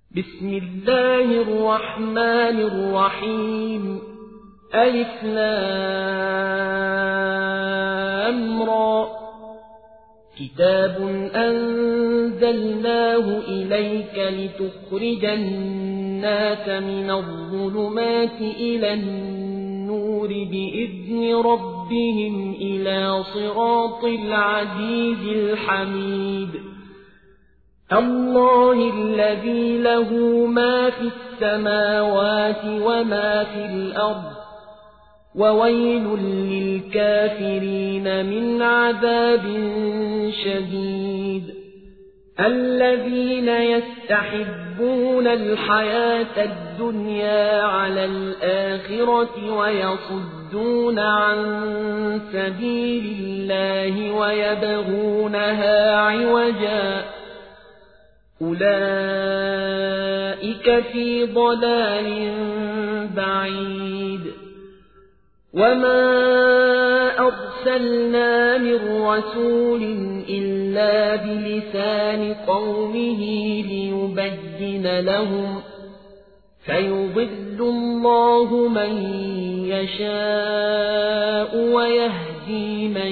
بسم الله الرحمن الرحيم ألف لام را كتاب أنزلناه إليك لتخرج الناس من الظلمات إلى النور بإذن ربهم إلى صراط العزيز الحميد الله الذي له ما في السماوات وما في الأرض وويل للكافرين من عذاب شديد الذين يستحبون الحياة الدنيا على الآخرة ويصدون عن سبيل الله ويبغونها عوجا أولئك في ضلال بعيد وما أرسلنا من رسول إلا بلسان قومه ليبين لهم فيضل الله من يشاء ويهدي من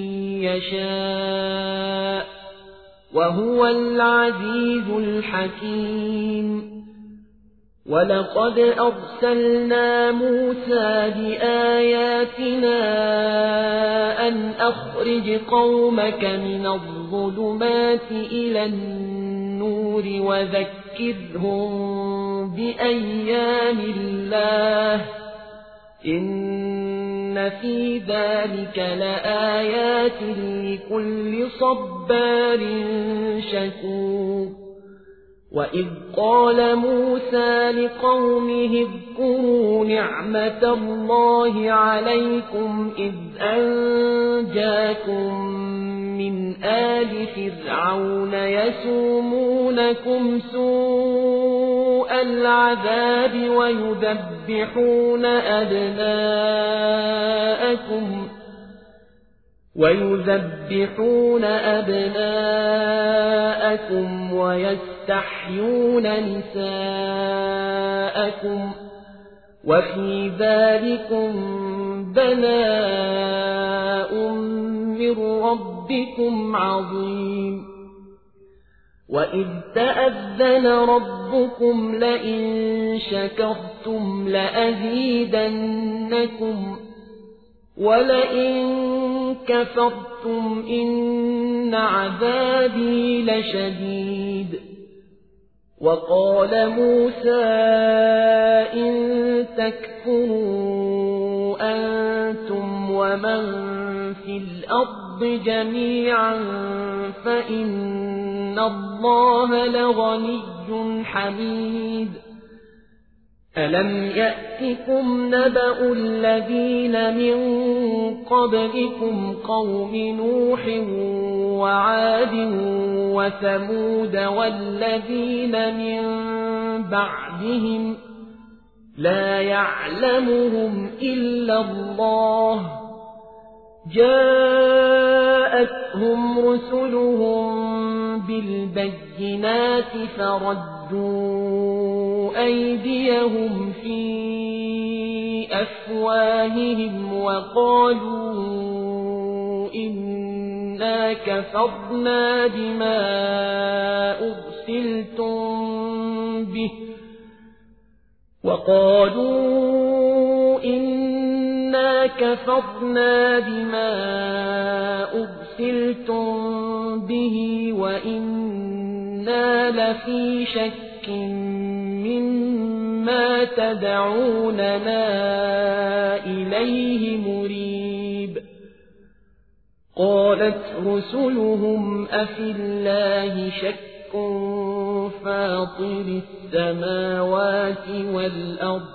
يشاء وهو العزيز الحكيم ولقد أرسلنا موسى بآياتنا أن أخرج قومك من الظلمات إلى النور وذكرهم بأيام الله إن في ذلك لآيات لكل صبار شكور وإذ قال موسى لقومه اذكروا نعمة الله عليكم إذ أنجاكم من آل فرعون يسومونكم سوء العذاب ويذبحون أبناءكم ويستحيون نساءكم وفي ذلكم بلاء من ربكم عظيم وإذ تأذن ربكم لئن شكرتم لأزيدنكم ولئن كفرتم إن عذابي لشديد وقال موسى إن تكفروا أنتم ومن في الأرض جميعا فإن الله لغني حميد ألم يأتكم نبأ الذين من قبلكم قوم نوح وعاد وثمود والذين من بعدهم لا يعلمهم إلا الله جاءتهم رسلهم بالبينات فردوا أيديهم في أفواههم وقالوا إنا كفرنا بما أرسلتم به وإنا لفي شك مما تدعوننا إليه مريب قالت رسلهم أفي الله شك فاطر السماوات والأرض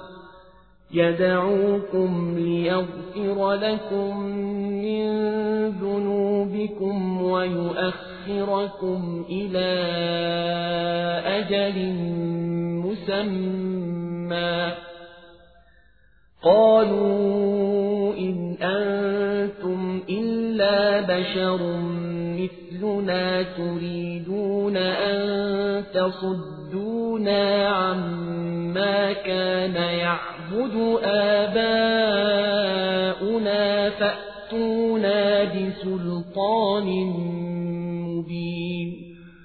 يدعوكم ليغفر لكم من ذنوبكم ويؤخركم إلى أجل مسمى قالوا إن أنتم إلا بشر مثلنا تريدون أن تصدوا ليصدونا عما كان يعبد آباؤنا فأتونا بسلطان مبين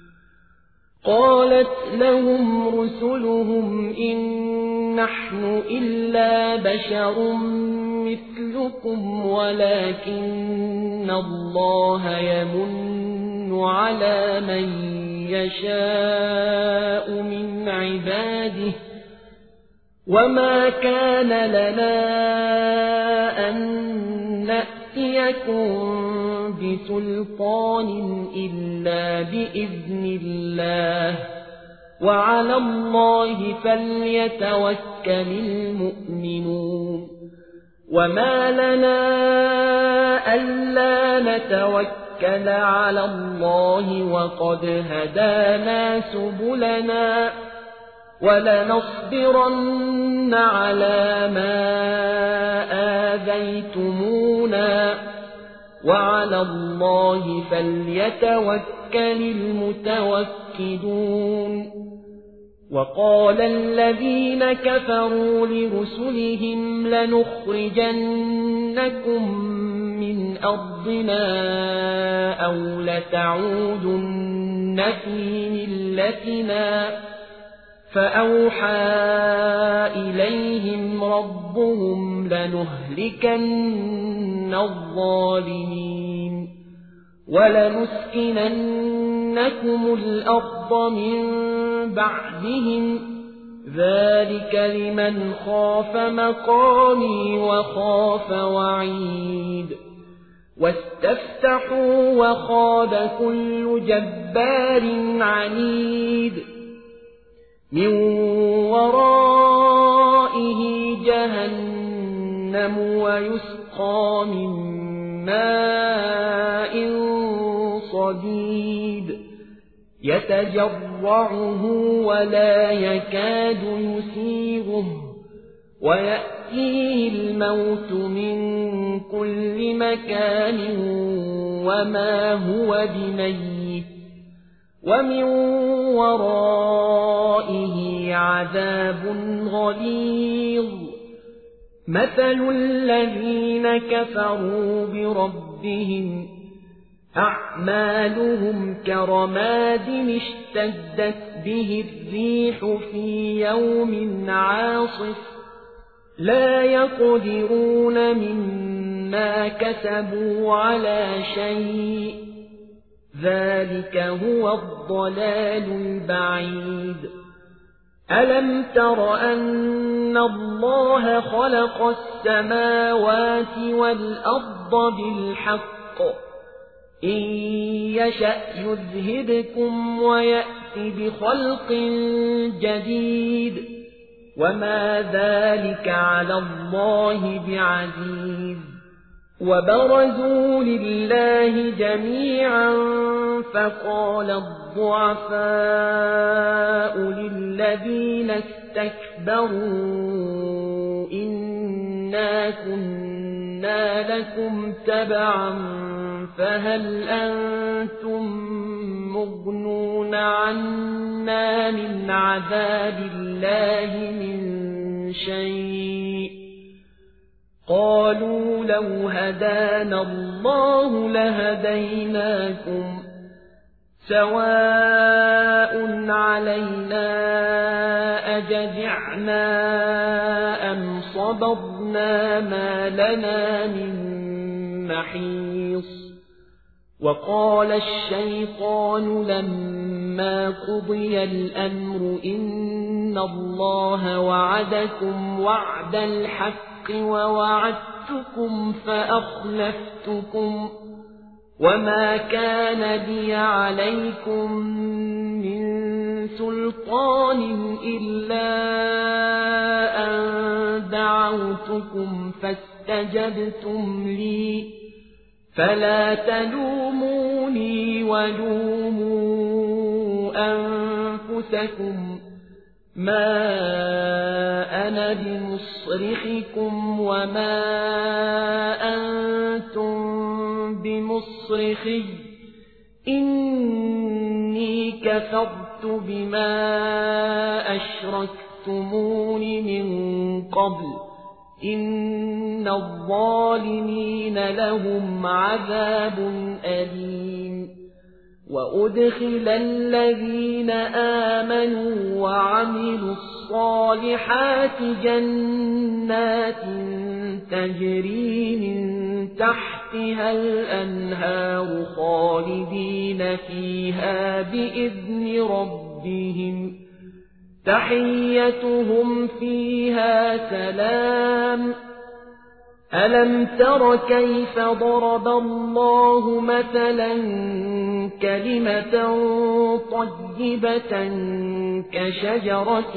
قالت لهم رسلهم إن نحن إلا بشر مثلكم ولكن الله يمن على من يشاء من عباده وما كان لنا أن نأتيكم بسلطان إلا بإذن الله وعلى الله فليتوكل المؤمنون وما لنا ألا نتوكل على الله وقد هدانا سبلنا ولنصبرن على ما آذيتمونا وعلى الله فليتوكل المتوكلون وقال الذين كفروا لرسلهم لنخرجنكم من أرضنا أو لتعودن في ملتنا فأوحى إليهم ربهم لنهلكن الظالمين ولنسكننكم الأرض من بعدهم ذلك لمن خاف مقامي وخاف وعيد واستفتحوا وخاب كل جبار عنيد من ورائه جهنم ويسقى من ماء صديد يتجرعه ولا يكاد يسيغه ويأتيه الموت من كل مكان وما هو بميت ومن ورائه عذاب غليظ مثل الذين كفروا بربهم أعمالهم كرماد اشتدت به الريح في يوم عاصف لا يقدرون مما كسبوا على شيء ذلك هو الضلال البعيد ألم تر أن الله خلق السماوات والأرض بالحق إن يشأ يذهبكم ويأت بخلق جديد وما ذلك على الله بعزيز وبرزوا لله جميعا فقال الضعفاء للذين استكبروا إنا كنا لكم تبعا فهل أنتم مغنون عنا من عذاب الله من شيء قالوا لو هدانا الله لهديناكم سواء علينا أجزعنا أم صبرنا ما لنا من محيص وقال الشيطان لما قضي الأمر إن الله وعدكم وعد الحق ووعدتكم فأخلفتكم وما كان لي عليكم من سلطان إلا أن دعوتكم فاستجبتم لي فلا تلوموني ولوموا أنفسكم ما أنا بمصرخكم وما أنتم بمصرخي إني كفرت بما أشركتمون من قبل إن الظالمين لهم عذاب أليم وأدخل الذين آمنوا وعملوا الصالحات جنات تجري من تحتها الأنهار خالدين فيها بإذن ربهم تحيتهم فيها سلام ألم تر كيف ضرب الله مثلا كلمة طيبة كشجرة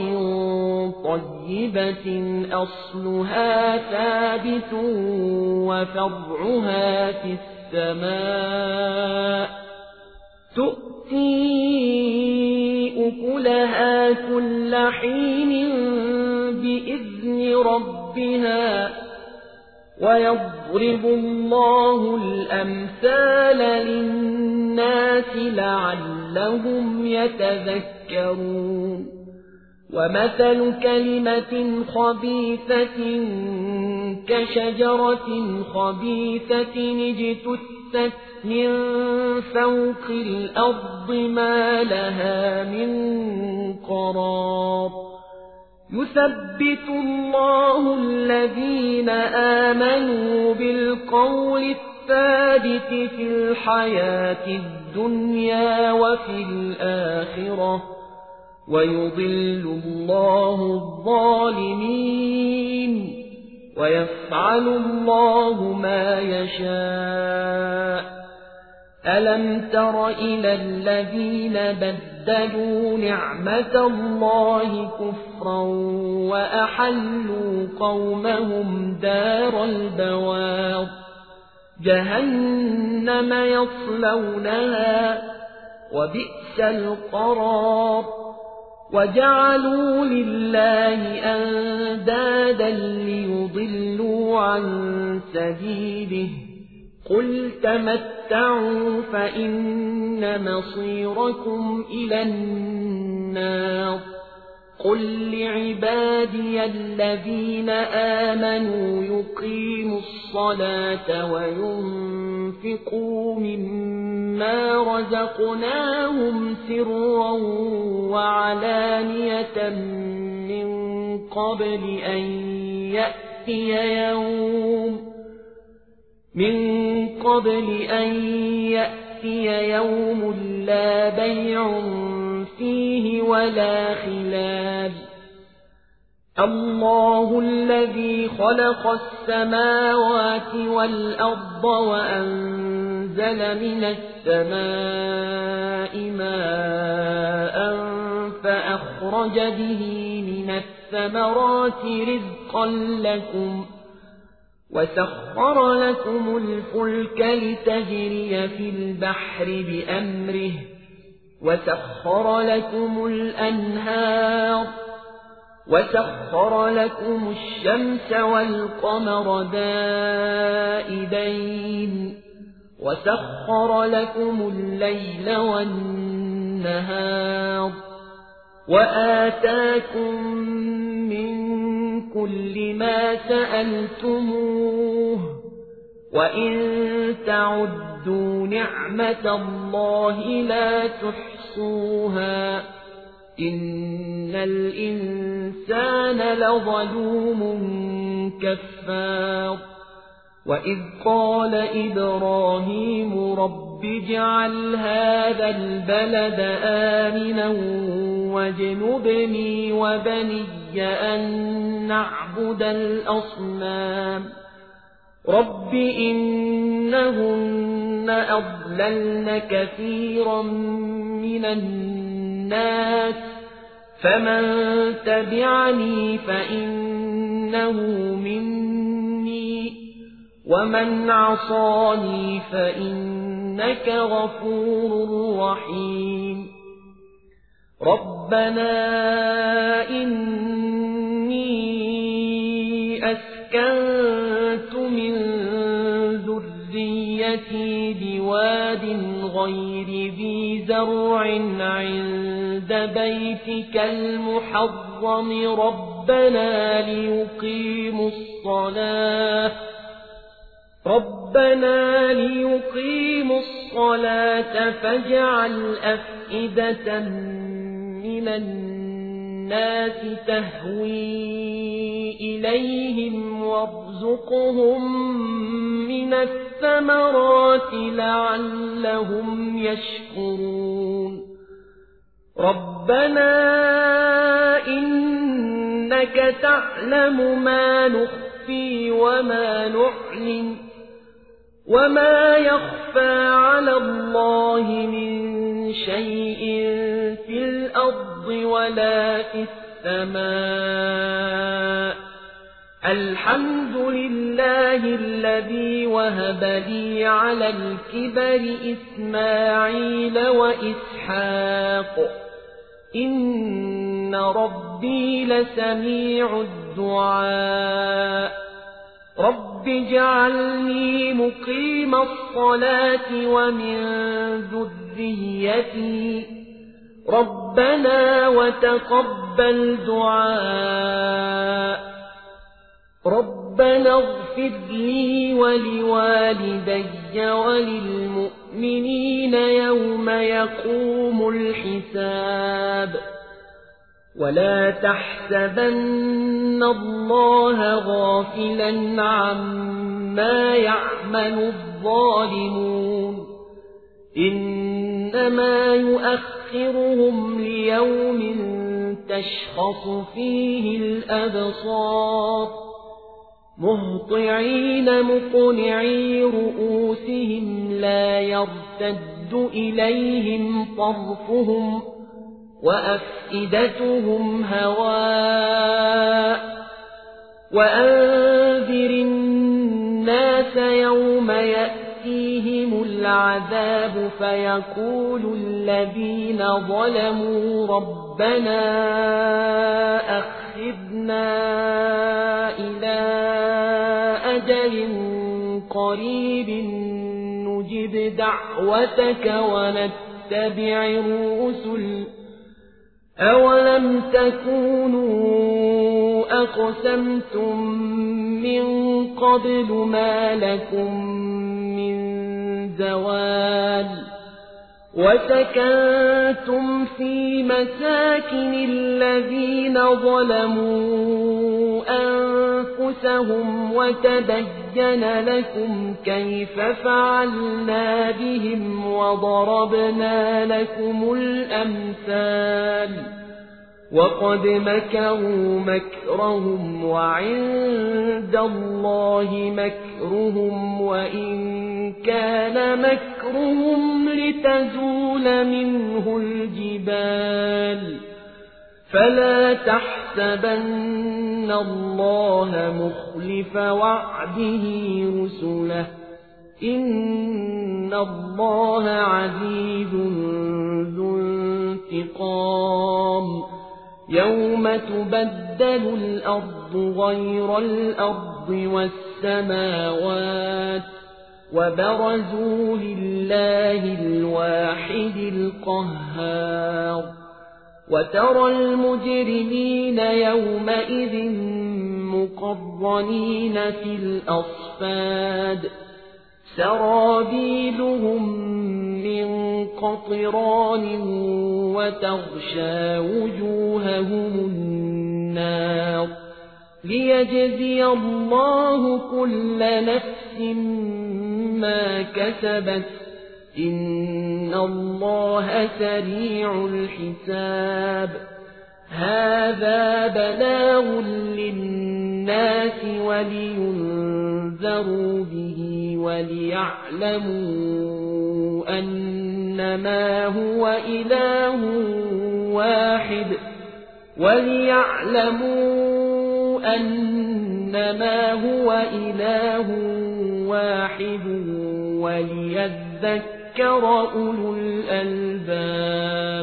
طيبة أصلها ثابت وفرعها في السماء تؤتي أكلها كل حين بإذن ربها ويضرب الله الأمثال للناس لعلهم يتذكرون ومثل كلمة خبيثة كشجرة خبيثة اجتثت من فوق الأرض ما لها من قرار يثبت الله الذين آمنوا بالقول الثابت في الحياة الدنيا وفي الآخرة ويضل الله الظالمين ويفعل الله ما يشاء ألم تر إلى الذين بدلوا نعمة الله كفرا وأحلوا قومهم دار البوار جهنم يصلونها وبئس القرار وجعلوا لله أندادا ليضلوا عن سبيله قل تمتعوا فإن مصيركم إلى النار قل لعبادي الذين آمنوا يقيموا الصلاة وينفقوا مما رزقناهم سرا وعلانية من قبل أن يأتي يوم لا بيع فيه ولا خلال الله الذي خلق السماوات والأرض وأنزل من السماء ماء فأخرج به من الثمرات رزقا لكم وسخر لكم الفلك لتجري في البحر بأمره وسخر لكم الأنهار وسخر لكم الشمس والقمر دائبين وسخر لكم الليل والنهار وآتاكم من كل ما سألتموه وإن تعدوا نعمة الله لا تحصوها إن الإنسان لظلوم كفار وإذ قال إبراهيم رب اجعل هذا البلد آمنا واجنبني وبني أن نعبد الأصنام رب إنهن أضللن كثيرا من الناس فمن تبعني فإنه مني ومن عصاني فإنك غفور رحيم ربنا إني أسكنت من ذريتي بواد غير ذي زرع عند بيتك المحرم ربنا ليقيموا الصلاة فاجعل أفئدة من الناس تهوي إليهم وارزقهم من الثمرات لعلهم يشكرون ربنا إنك تعلم ما نخفي وما نعلن وما يخفى على الله من شيء في الأرض ولا في السماء الحمد لله الذي وهب لي على الكبر إسماعيل وإسحاق إن ربي لسميع الدعاء رب اجعلني مقيم الصلاة ومن ذريتي ربنا وتقبل دعاء ربنا اغفر لي ولوالدي وللمؤمنين يوم يقوم الحساب ولا تحسبن الله غافلا عما يعمل الظالمون إنما يؤخرهم ليوم تشخص فيه الأبصار مهطعين مقنعي رؤوسهم لا يرتد إليهم طرفهم وأفئدتهم هواء وأنذر الناس يوم يأتيهم العذاب فيقول الذين ظلموا ربنا أخذنا إلى أجل قريب نجب دعوتك ونتبع الرسل أولم تكونوا أقسمتم من قبل ما لكم من زوال وسكنتم في مساكن الذين ظلموا أنفسهم وتبين لكم كيف فعلنا بهم وضربنا لكم الأمثال وقد مكروا مكرهم وعند الله مكرهم وإن كان مكرهم لتزول منه الجبال فلا تحسبن الله مخلف وعده رسله إن الله عزيز ذو انتقام يوم تبدل الأرض غير الأرض والسماوات وبرزوا لله الواحد القهار وترى المجرمين يومئذ مقرنين في الأصفاد سرابيلهم من قطران وتغشى وجوههم النار ليجزي الله كل نفس ما كسبت إن الله سريع الحساب هذا بلاغ للناس ولينذروا به وليعلموا أنما هو إله واحد وليذكر أولو الألباب